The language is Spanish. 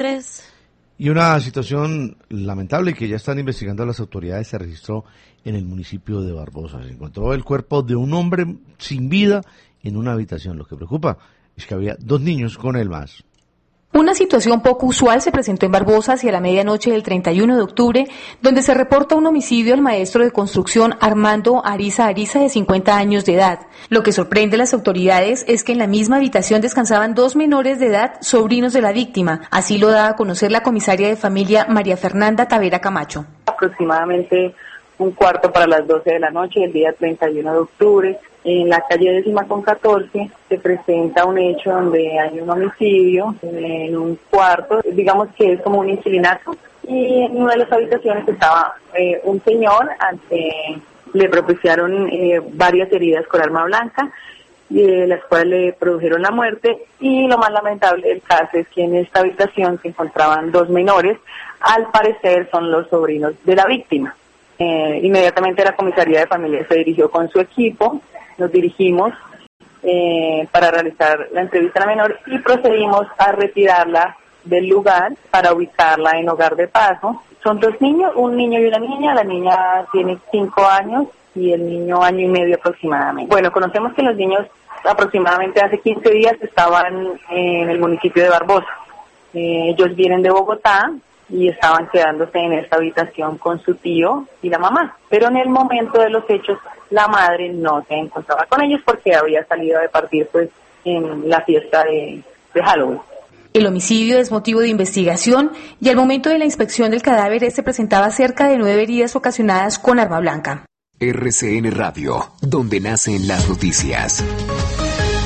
23. Y una situación lamentable que ya están investigando las autoridades se registró en el municipio de Barbosa. Se encontró el cuerpo de un hombre sin vida en una habitación. Lo que preocupa es que había 2 niños con él más. Una situación poco usual se presentó en Barbosa hacia la medianoche del 31 de octubre, donde se reporta un homicidio al maestro de construcción Armando Ariza, de 50 años de edad. Lo que sorprende a las autoridades es que en la misma habitación descansaban 2 menores de edad, sobrinos de la víctima. Así lo da a conocer la comisaria de familia María Fernanda Tavera Camacho. Aproximadamente un cuarto para las 12 de la noche del día 31 de octubre. En la calle 10/14 se presenta un hecho donde hay un homicidio en un cuarto, digamos que es como un inquilinato, y en una de las habitaciones estaba un señor, le propiciaron varias heridas con arma blanca, las cuales le produjeron la muerte, y lo más lamentable del caso es que en esta habitación se encontraban 2 menores, al parecer son los sobrinos de la víctima. Inmediatamente la comisaría de familia se dirigió con su equipo. Nos dirigimos para realizar la entrevista a la menor y procedimos a retirarla del lugar para ubicarla en hogar de paso. Son 2 niños, un niño y una niña. La niña tiene 5 años y el niño 1 año y medio aproximadamente. Bueno, conocemos que los niños aproximadamente hace 15 días estaban en el municipio de Barbosa. Ellos vienen de Bogotá y estaban quedándose en esta habitación con su tío y la mamá. Pero en el momento de los hechos, la madre no se encontraba con ellos porque había salido de partir pues en la fiesta de Halloween. El homicidio es motivo de investigación y al momento de la inspección del cadáver se presentaba cerca de 9 heridas ocasionadas con arma blanca. RCN Radio, donde nacen las noticias.